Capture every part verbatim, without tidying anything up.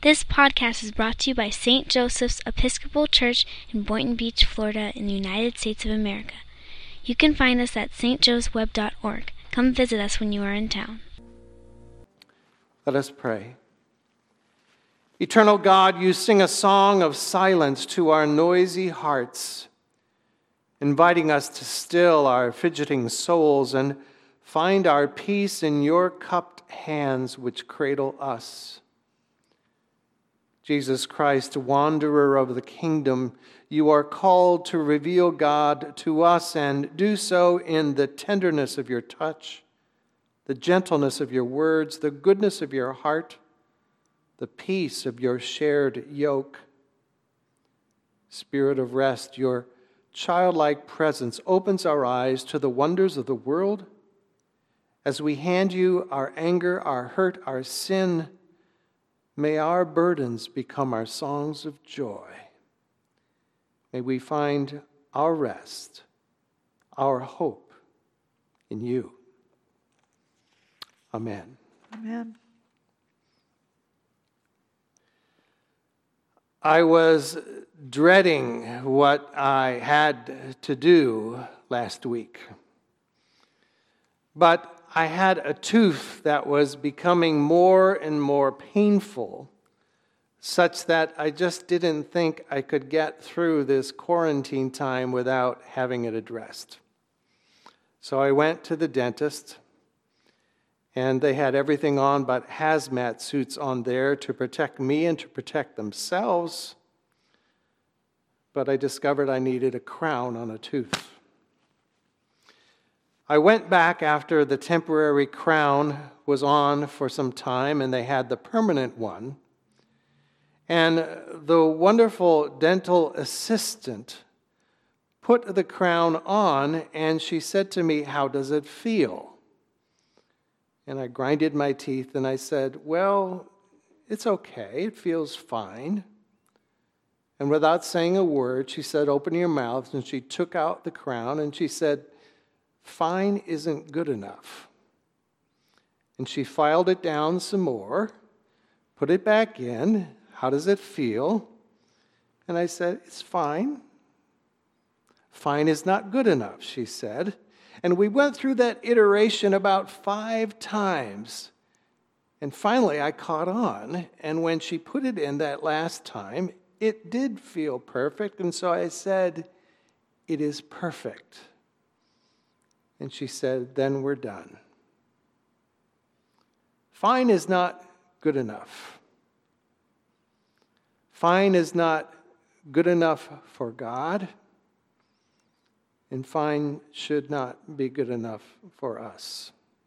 This podcast is brought to you by Saint Joseph's Episcopal Church in Boynton Beach, Florida, in the United States of America. You can find us at s t joes web dot org. Come visit us when you are in town. Let us pray. Eternal God, you sing a song of silence to our noisy hearts, inviting us to still our fidgeting souls and find our peace in your cupped hands which cradle us. Jesus Christ, wanderer of the kingdom, you are called to reveal God to us and do so in the tenderness of your touch, the gentleness of your words, the goodness of your heart, the peace of your shared yoke. Spirit of rest, your childlike presence opens our eyes to the wonders of the world. As we hand you our anger, our hurt, our sin, may our burdens become our songs of joy. May we find our rest, our hope in you. Amen. Amen. I was dreading what I had to do last week, but I had a tooth that was becoming more and more painful, such that I just didn't think I could get through this quarantine time without having it addressed. So I went to the dentist, and they had everything on but hazmat suits on there to protect me and to protect themselves. But I discovered I needed a crown on a tooth. I went back after the temporary crown was on for some time and they had the permanent one. And the wonderful dental assistant put the crown on and she said to me, "How does it feel?" And I grinded my teeth and I said, "Well, it's okay. It feels fine." And without saying a word, she said, "Open your mouth." And she took out the crown and she said, "Fine isn't good enough." And she filed it down some more, put it back in. "How does it feel?" And I said, "It's fine." "Fine is not good enough," she said. And we went through that iteration about five times. And finally I caught on. And when she put it in that last time, it did feel perfect. And so I said, "It is perfect." And she said, "Then we're done." Fine is not good enough. Fine is not good enough for God. And fine should not be good enough for us.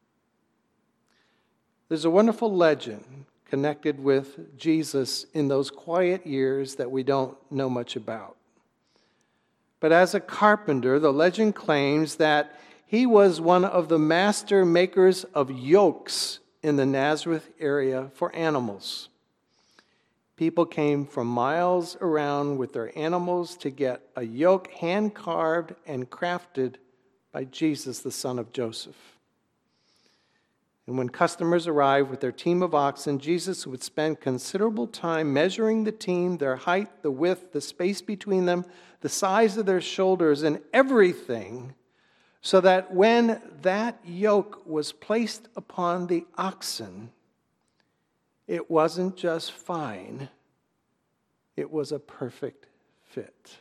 There's a wonderful legend connected with Jesus in those quiet years that we don't know much about. But as a carpenter, the legend claims that he was one of the master makers of yokes in the Nazareth area for animals. People came from miles around with their animals to get a yoke hand-carved and crafted by Jesus, the son of Joseph. And when customers arrived with their team of oxen, Jesus would spend considerable time measuring the team, their height, the width, the space between them, the size of their shoulders, and everything, so that when that yoke was placed upon the oxen, it wasn't just fine, it was a perfect fit.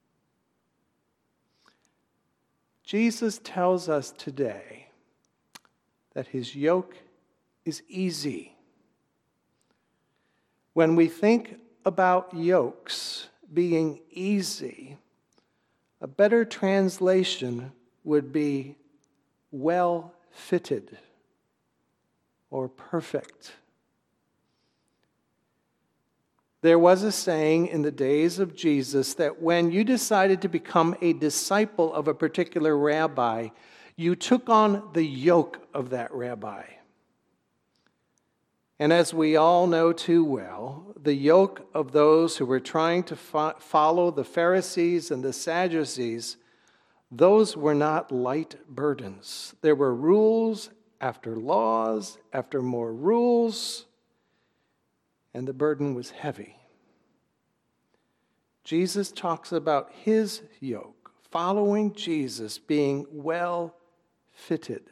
Jesus tells us today that his yoke is easy. When we think about yokes being easy, a better translation would be well fitted or perfect. There was a saying in the days of Jesus that when you decided to become a disciple of a particular rabbi, you took on the yoke of that rabbi. And as we all know too well, the yoke of those who were trying to fo- follow the Pharisees and the Sadducees, those were not light burdens. There were rules after laws after more rules. and the burden was heavy. Jesus talks about his yoke, following Jesus, being well fitted.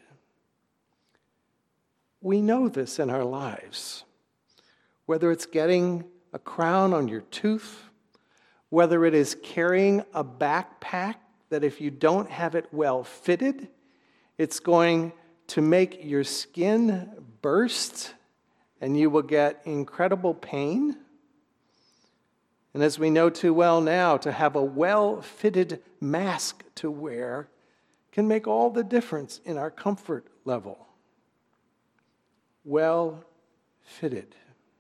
We know this in our lives. Whether it's getting a crown on your tooth, whether it is carrying a backpack that if you don't have it well fitted, it's going to make your skin burst and you will get incredible pain. And as we know too well now, to have a well-fitted mask to wear can make all the difference in our comfort level. Well-fitted.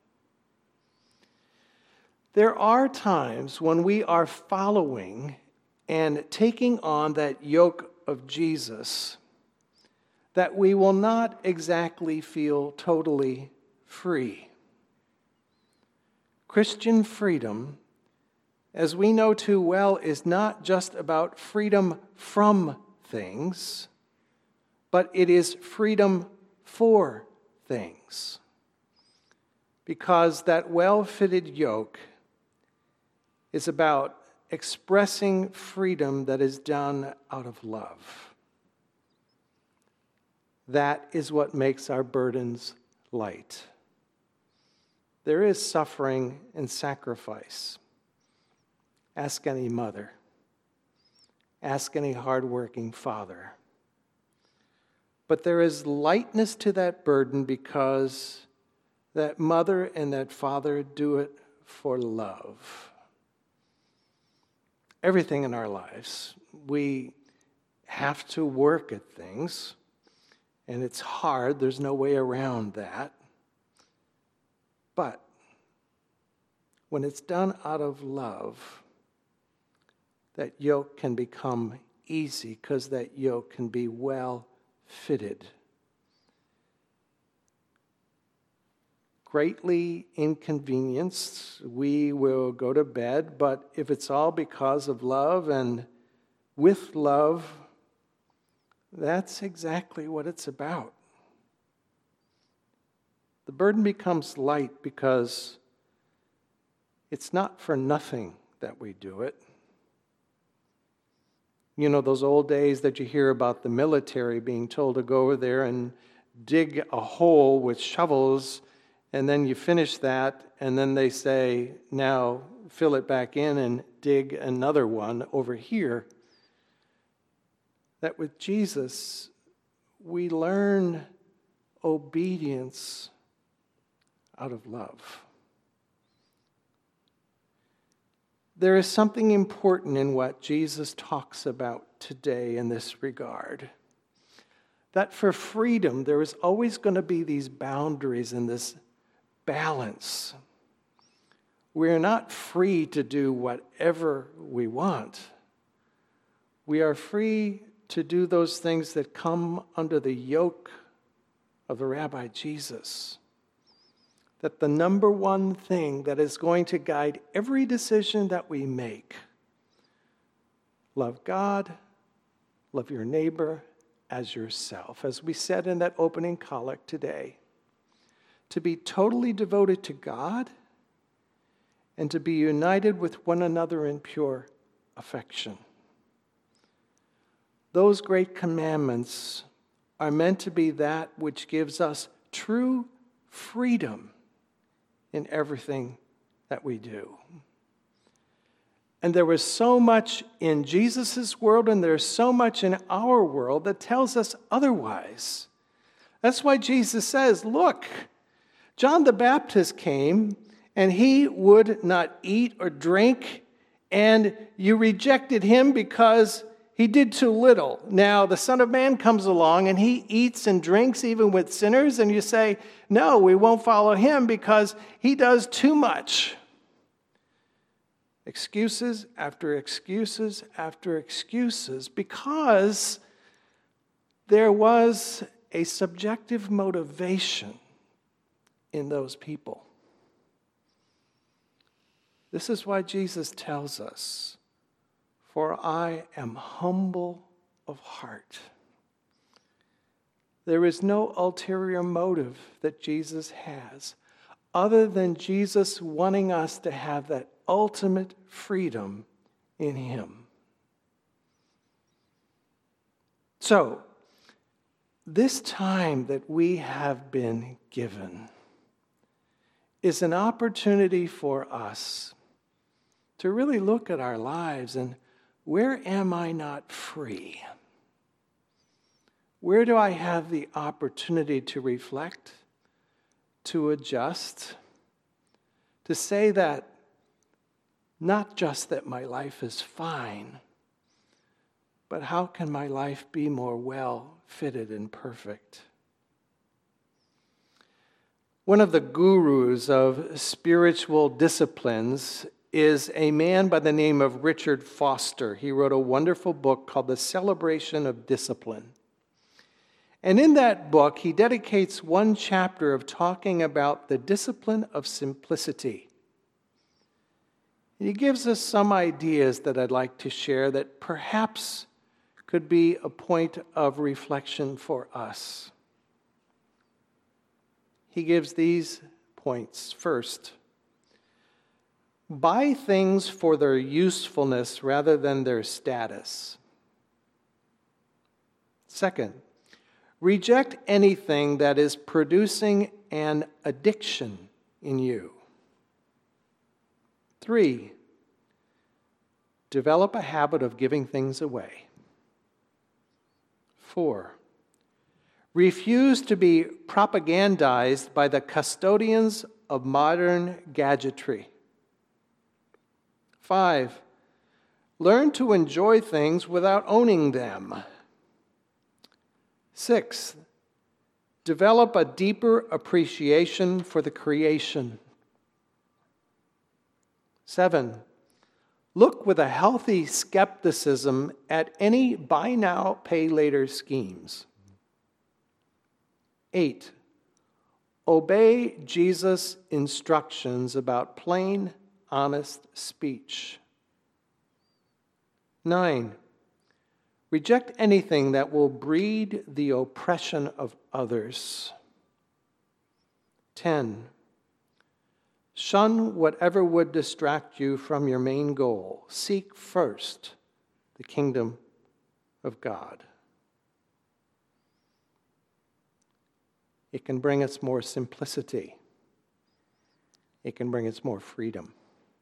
There are times when we are following and taking on that yoke of Jesus that we will not exactly feel totally free. Christian freedom, as we know too well, is not just about freedom from things, but it is freedom for things. Because that well-fitted yoke is about expressing freedom that is done out of love. That is what makes our burdens light. There is suffering and sacrifice. Ask any mother. Ask any hardworking father. But there is lightness to that burden because that mother and that father do it for love. Everything in our lives, we have to work at things, and it's hard. There's no way around that. But when it's done out of love, that yoke can become easy because that yoke can be well fitted. Greatly inconvenienced, we will go to bed, but if it's all because of love and with love, that's exactly what it's about. The burden becomes light because it's not for nothing that we do it. You know, those old days that you hear about the military being told to go over there and dig a hole with shovels, and then you finish that, and then they say, now fill it back in and dig another one over here. That with Jesus, we learn obedience out of love. There is something important in what Jesus talks about today in this regard. That for freedom, there is always going to be these boundaries and this balance. We're not free to do whatever we want. We are free to do those things that come under the yoke of the Rabbi Jesus. That the number one thing that is going to guide every decision that we make, love God, love your neighbor as yourself. As we said in that opening collect today, to be totally devoted to God and to be united with one another in pure affection. Those great commandments are meant to be that which gives us true freedom in everything that we do. And there was so much in Jesus' world, and there's so much in our world that tells us otherwise. That's why Jesus says, look, John the Baptist came, and he would not eat or drink, and you rejected him because he did too little. Now, the Son of Man comes along, and he eats and drinks even with sinners, and you say, no, we won't follow him because he does too much. Excuses after excuses after excuses, because there was a subjective motivation in those people. This is why Jesus tells us, for I am humble of heart. There is no ulterior motive that Jesus has other than Jesus wanting us to have that ultimate freedom in him. So, this time that we have been given is an opportunity for us to really look at our lives and where am I not free? Where do I have the opportunity to reflect, to adjust, to say that not just that my life is fine, but how can my life be more well fitted and perfect? One of the gurus of spiritual disciplines is a man by the name of Richard Foster. He wrote a wonderful book called The Celebration of Discipline. And in that book, he dedicates one chapter of talking about the discipline of simplicity. And he gives us some ideas that I'd like to share that perhaps could be a point of reflection for us. He gives these points. First, buy things for their usefulness rather than their status. Second, reject anything that is producing an addiction in you. Three, develop a habit of giving things away. Four, refuse to be propagandized by the custodians of modern gadgetry. Five, learn to enjoy things without owning them. Six, develop a deeper appreciation for the creation. Seven, look with a healthy skepticism at any buy now, pay later schemes. Eight, obey Jesus' instructions about plain, honest speech. Nine, reject anything that will breed the oppression of others. Ten, shun whatever would distract you from your main goal. Seek first the kingdom of God. It can bring us more simplicity. It can bring us more freedom.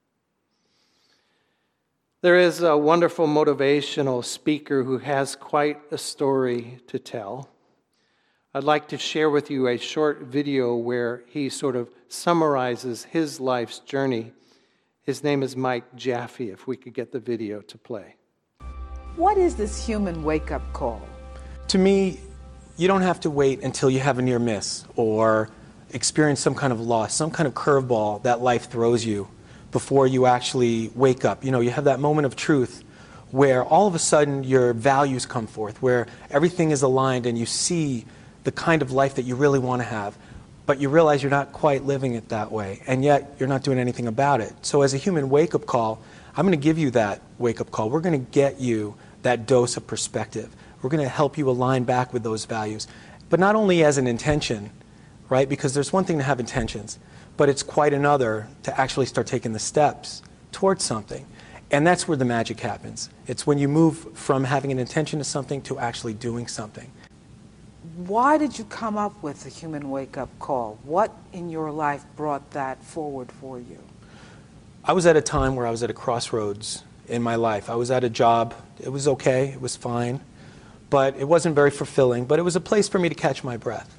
There is a wonderful motivational speaker who has quite a story to tell. I'd like to share with you a short video where he sort of summarizes his life's journey. His name is Mike Jaffe, if we could get the video to play. What is this human wake-up call? To me, you don't have to wait until you have a near miss or experience some kind of loss, some kind of curveball that life throws you before you actually wake up. You know, you have that moment of truth where all of a sudden your values come forth, where everything is aligned and you see the kind of life that you really want to have, but you realize you're not quite living it that way, and yet you're not doing anything about it. So as a human wake-up call, I'm going to give you that wake-up call. We're going to get you that dose of perspective. We're going to help you align back with those values, but not only as an intention, right? Because there's one thing to have intentions, but it's quite another to actually start taking the steps towards something. And that's where the magic happens. It's when you move from having an intention to something to actually doing something. Why did you come up with the human wake-up call? What in your life brought that forward for you? I was at a time where I was at a crossroads in my life. I was at a job. It was okay. It was fine. But it wasn't very fulfilling. But it was a place for me to catch my breath.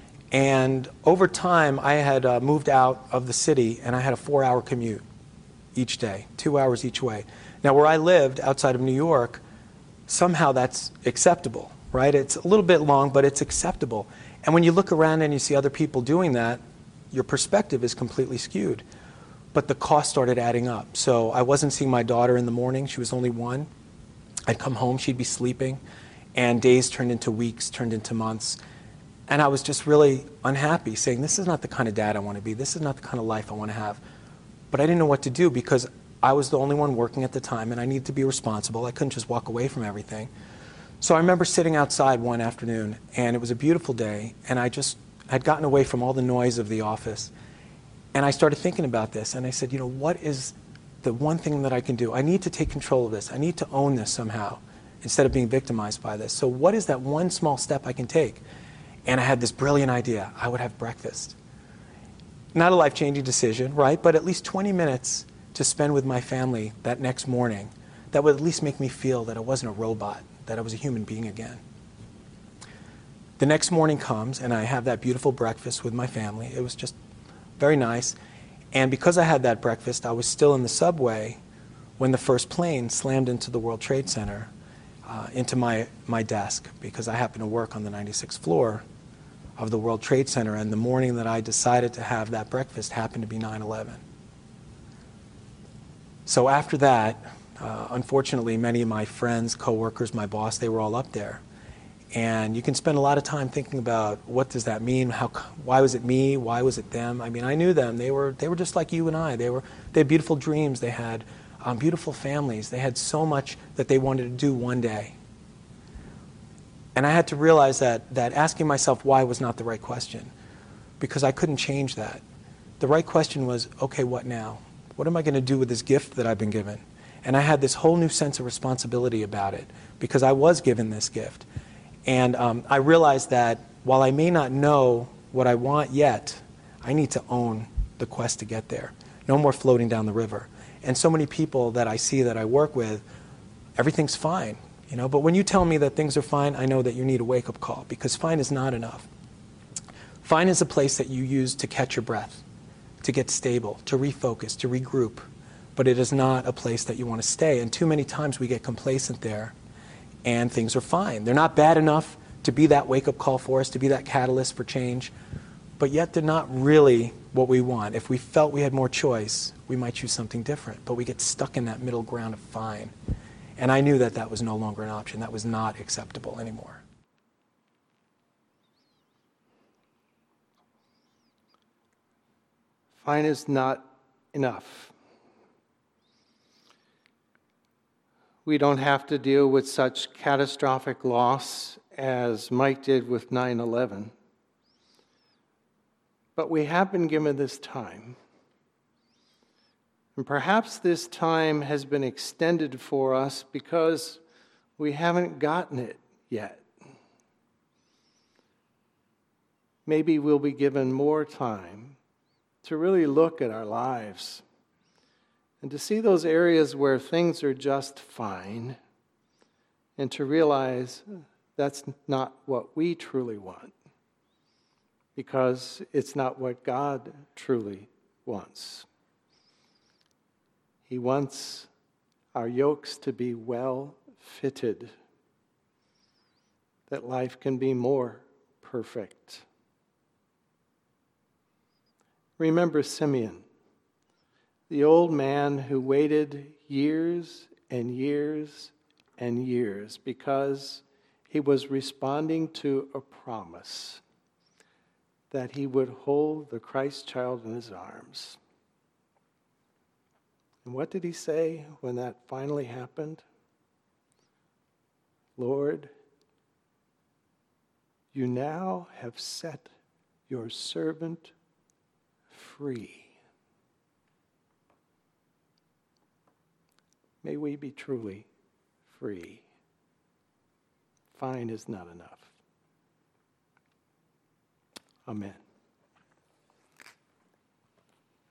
And over time, I had uh, moved out of the city, and I had a four-hour commute each day, two hours each way. Now, where I lived outside of New York, somehow that's acceptable, right? It's a little bit long, but it's acceptable. And when you look around and you see other people doing that, your perspective is completely skewed. But the cost started adding up. So I wasn't seeing my daughter in the morning. She was only one. I'd come home, she'd be sleeping, and days turned into weeks, turned into months. And I was just really unhappy, saying, this is not the kind of dad I want to be. This is not the kind of life I want to have. But I didn't know what to do because I was the only one working at the time, and I needed to be responsible. I couldn't just walk away from everything. So I remember sitting outside one afternoon, and it was a beautiful day, and I just had gotten away from all the noise of the office. And I started thinking about this, and I said, you know, what is the one thing that I can do? I need to take control of this. I need to own this somehow instead of being victimized by this. So what is that one small step I can take? And I had this brilliant idea. I would have breakfast. Not a life-changing decision, right? But at least twenty minutes to spend with my family that next morning that would at least make me feel that I wasn't a robot, that I was a human being again. The next morning comes, and I have that beautiful breakfast with my family. It was just very nice. And because I had that breakfast, I was still in the subway when the first plane slammed into the World Trade Center, uh, into my, my desk, because I happened to work on the ninety-sixth floor of the World Trade Center, and the morning that I decided to have that breakfast happened to be nine eleven. So after that, uh, unfortunately, many of my friends, coworkers, my boss, they were all up there. And you can spend a lot of time thinking about what does that mean? How? Why was it me? Why was it them? I mean, I knew them. They were they were just like you and I. They were they had beautiful dreams. They had um, beautiful families. They had so much that they wanted to do one day. And I had to realize that that asking myself why was not the right question, because I couldn't change that. The right question was, okay, what now? What am I going to do with this gift that I've been given? And I had this whole new sense of responsibility about it, because I was given this gift. And um, I realized that while I may not know what I want yet, I need to own the quest to get there. No more floating down the river. And so many people that I see that I work with, everything's fine, you know. But when you tell me that things are fine, I know that you need a wake-up call, because fine is not enough. Fine is a place that you use to catch your breath, to get stable, to refocus, to regroup. But it is not a place that you want to stay. And too many times we get complacent there, and things are fine. They're not bad enough to be that wake-up call for us, to be that catalyst for change, but yet they're not really what we want. If we felt we had more choice, we might choose something different, but we get stuck in that middle ground of fine. And I knew that that was no longer an option. That was not acceptable anymore. Fine is not enough. We don't have to deal with such catastrophic loss as Mike did with nine eleven. But we have been given this time. And perhaps this time has been extended for us because we haven't gotten it yet. Maybe we'll be given more time to really look at our lives and to see those areas where things are just fine, and to realize that's not what we truly want, because it's not what God truly wants. He wants our yokes to be well fitted, that life can be more perfect. Remember Simeon, the old man who waited years and years and years because he was responding to a promise that he would hold the Christ child in his arms. And what did he say when that finally happened? Lord, you now have set your servant free. May we be truly free. Fine is not enough. Amen.